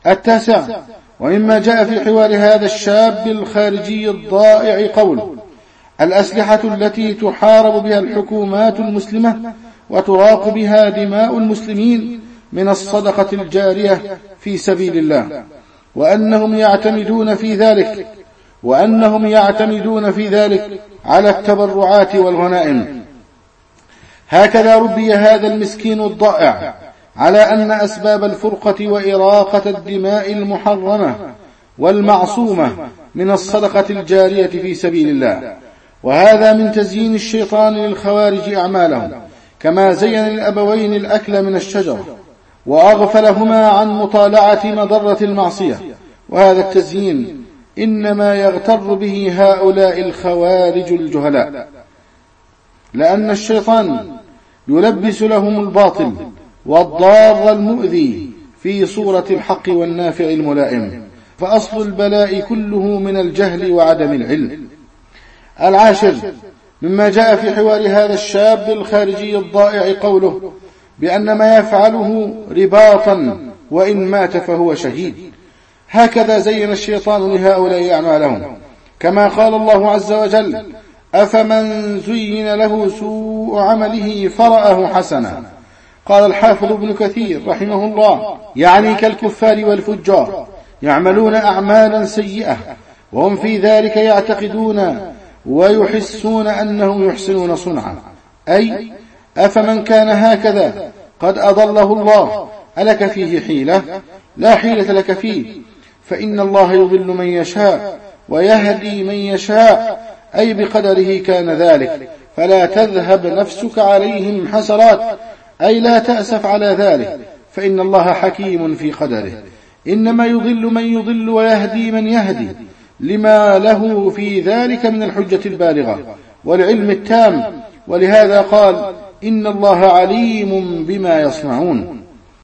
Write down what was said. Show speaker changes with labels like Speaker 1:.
Speaker 1: التاسع: ومما جاء في حوار هذا الشاب الخارجي الضائع قوله: الأسلحة التي تحارب بها الحكومات المسلمة وتراق بها دماء المسلمين من الصدقة الجارية في سبيل الله، وأنهم يعتمدون في ذلك على التبرعات والغنائم. هكذا ربي هذا المسكين الضائع على أن أسباب الفرقة وإراقة الدماء المحرمة والمعصومة من الصدقة الجارية في سبيل الله، وهذا من تزيين الشيطان للخوارج أعمالهم، كما زين الأبوين الأكل من الشجرة وأغفلهما عن مطالعة مضرة المعصية. وهذا التزيين إنما يغتر به هؤلاء الخوارج الجهلاء، لأن الشيطان يلبس لهم الباطل والضار المؤذي في صورة الحق والنافع الملائم، فأصل البلاء كله من الجهل وعدم العلم. العاشر: مما جاء في حوار هذا الشاب الخارجي الضائع قوله بأن ما يفعله رباطا وإن مات فهو شهيد. هكذا زين الشيطان لهؤلاء أعمالهم، كما قال الله عز وجل: أفمن زين له سوء عمله فرأه حسنا. قال الحافظ ابن كثير رحمه الله: يعني كالكفار والفجار يعملون أعمالا سيئة وهم في ذلك يعتقدون ويحسون أنهم يحسنون صنعا، أي أفمن كان هكذا قد أضله الله ألك فيه حيلة؟ لا حيلة لك فيه، فإن الله يضل من يشاء ويهدي من يشاء، أي بقدره كان ذلك، فلا تذهب نفسك عليهم حسرات، أي لا تأسف على ذلك، فإن الله حكيم في قدره، إنما يضل من يضل ويهدي من يهدي، لما له في ذلك من الحجة البالغة والعلم التام، ولهذا قال: إن الله عليم بما يصنعون.